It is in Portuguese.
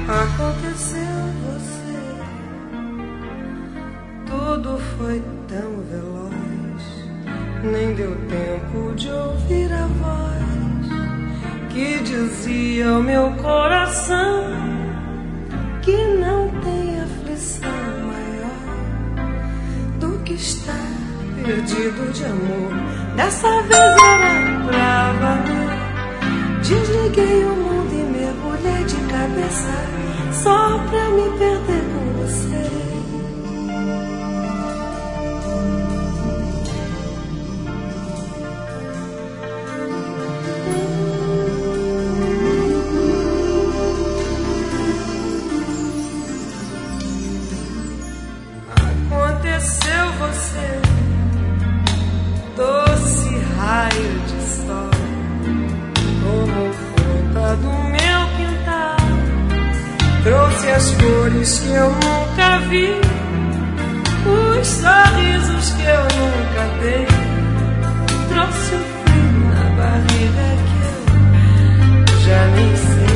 Aconteceu você, tudo foi tão veloz, nem deu tempo de ouvir a voz que dizia ao meu coração que não tem aflição maior do que estar perdido de amor. Dessa vez era pra valer. Desliguei o mundo e mergulhei de cabeça só pra me perder com você. Aconteceu você, doce raio de sol, tomou conta do meu quintal, trouxe as cores que eu nunca vi, os sorrisos que eu nunca dei, trouxe o frio na barriga que eu já nem sei.